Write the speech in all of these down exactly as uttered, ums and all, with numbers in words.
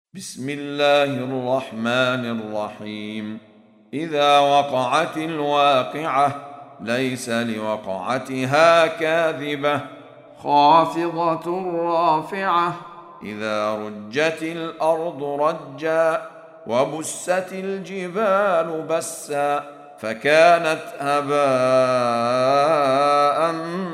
بسم الله الرحمن الرحيم. إذا وقعت الواقعة ليس لوقعتها كاذبة خافضة رافعة. إذا رجت الأرض رجا وبست الجبال بسا فكانت هباء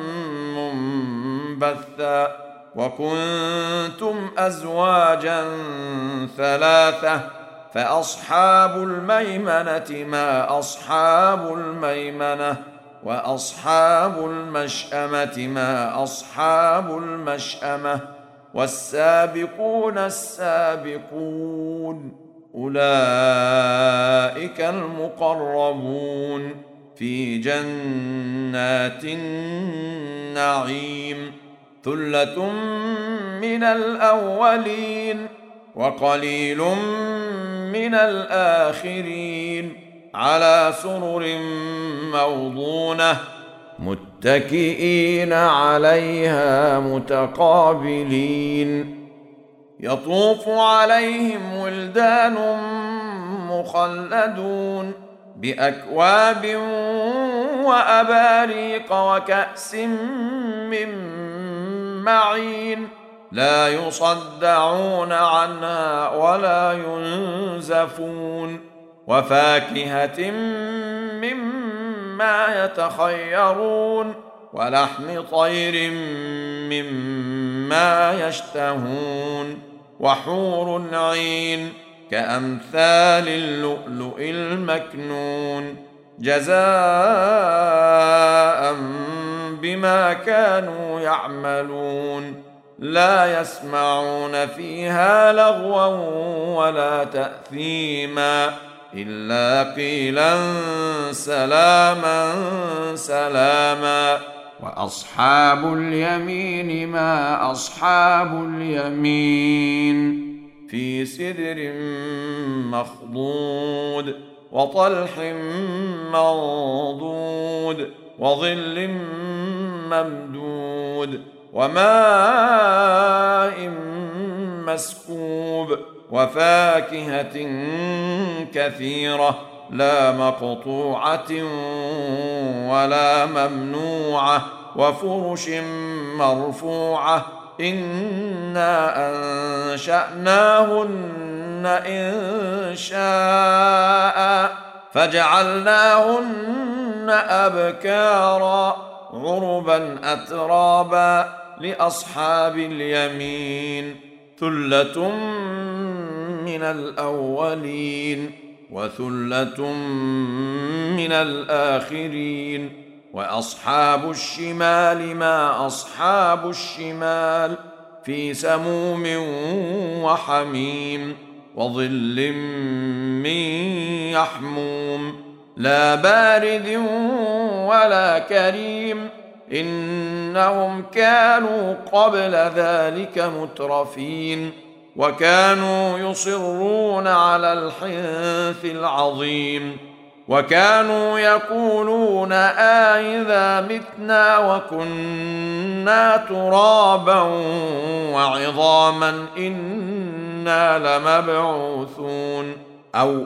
منبثا وكنتم أزواجا ثلاثة فأصحاب الميمنة ما أصحاب الميمنة وأصحاب المشأمة ما أصحاب المشأمة والسابقون السابقون أولئك المقربون في جنات النعيم ثلة من الأولين وقليل من الآخرين على سرر موضونة متكئين عليها متقابلين يطوف عليهم ولدان مخلدون بأكواب وأباريق وكأس من معين لا يصدعون عنها ولا ينزفون وفاكهة مما يتخيرون ولحم طير مما يشتهون وحور عين كأمثال اللؤلؤ المكنون جزاء بما كانوا يعملون لا يسمعون فيها لغوا ولا تأثيما إلا قيلا سلاما سلاما وأصحاب اليمين ما أصحاب اليمين في سدر مخضود وطلح منضود وظل ممدود وماء مسكوب وفاكهة كثيرة لا مقطوعة ولا ممنوعة وفرش مرفوعة إنا أنشأناهن إن شاء فجعلناهن أبكارا عربا أترابا لأصحاب اليمين ثلة من الأولين وثلة من الآخرين وأصحاب الشمال ما أصحاب الشمال في سموم وحميم وظل من يحموم لا بارد ولا كريم إنهم كانوا قبل ذلك مترفين وكانوا يصرون على الحنث العظيم وكانوا يقولون أإذا متنا وكنا ترابا وعظاما إنا لمبعوثون أو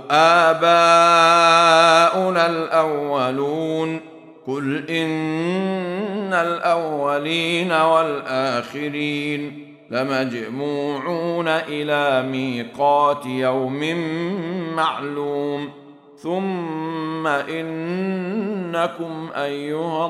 آباؤنا الأولون قل إن الأولين والآخرين لمجموعون إلى ميقات يوم معلوم ثم إنكم أيها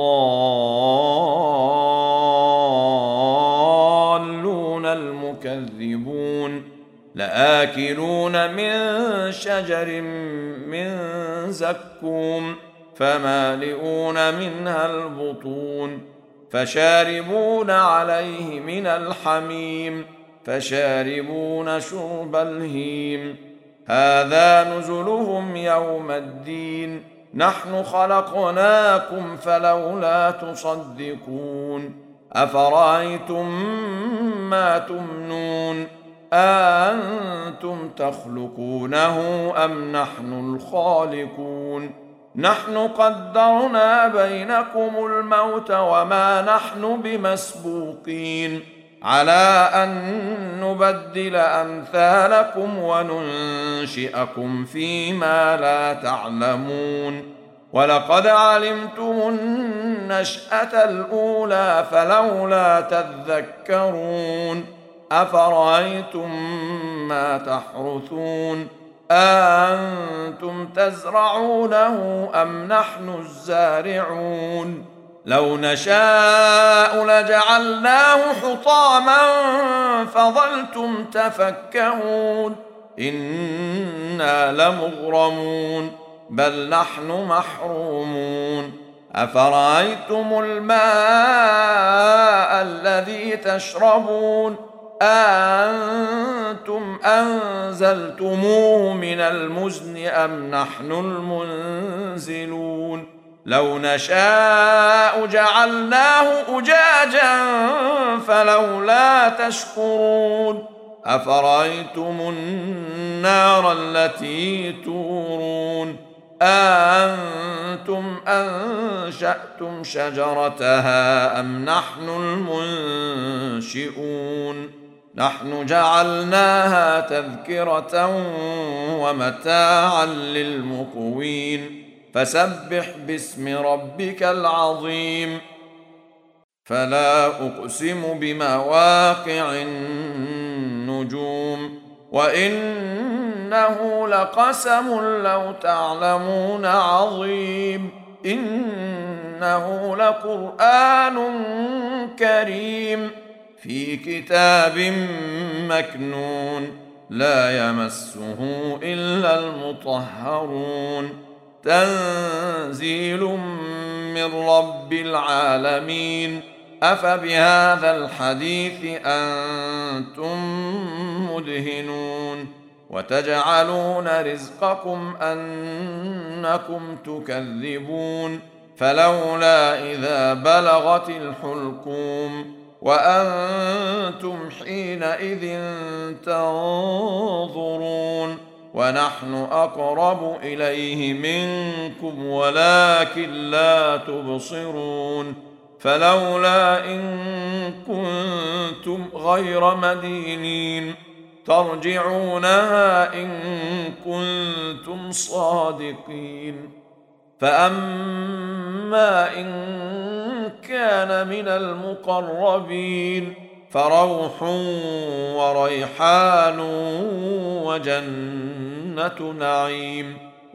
الضالون المكذبون لآكلون من شجر من زكوم فمالئون منها البطون فشاربون عليه من الحميم فشاربون شرب الهيم هذا نزلهم يوم الدين نحن خلقناكم فلولا تصدقون أفرأيتم ما تمنون أأنتم تخلقونه أم نحن الخالقون نحن قدرنا بينكم الموت وما نحن بمسبوقين على أن نبدل أمثالكم وننشئكم فيما لا تعلمون ولقد علمتم النشأة الأولى فلولا تذكرون أفرأيتم ما تحرثون أأنتم تزرعونه أم نحن الزارعون لو نشاء لجعلناه حطاما فظلتم تفكهون إنا لمغرمون بل نحن محرومون أفرأيتم الماء الذي تشربون أأنتم أنزلتموه من المزن أم نحن المنزلون لو نشاء جعلناه أجاجا فلولا تشكرون أفرأيتم النار التي تورون أأنتم أنشأتم شجرتها أم نحن المنشئون نحن جعلناها تذكرة ومتاعا للمقوين فسبح باسم ربك العظيم فلا أقسم بمواقع النجوم وإنه لقسم لو تعلمون عظيم إنه لقرآن كريم في كتاب مكنون لا يمسه إلا المطهرون تنزيل من رب العالمين أفبهذا الحديث أنتم مدهنون وتجعلون رزقكم أنكم تكذبون فلولا إذا بلغت الحلقوم وأنتم حينئذ تنظرون ونحن أقرب إليه منكم ولكن لا تبصرون فلولا إن كنتم غير مدينين ترجعونها إن كنتم صادقين فأما إن كان من المقربين فروح وريحان وجنة نعيم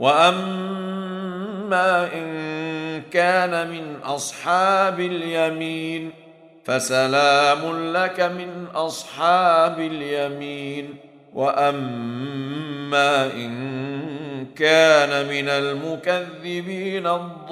وأما إن كان من أصحاب اليمين فسلام لك من أصحاب اليمين وأما إن كان من المكذبين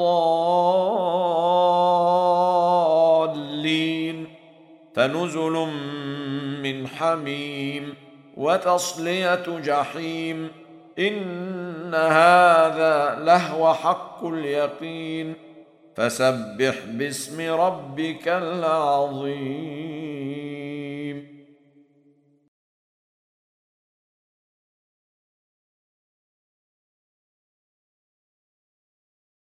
الضالين فنزل من حميم وتصلية جحيم إن هذا لهو حق اليقين فسبح باسم ربك العظيم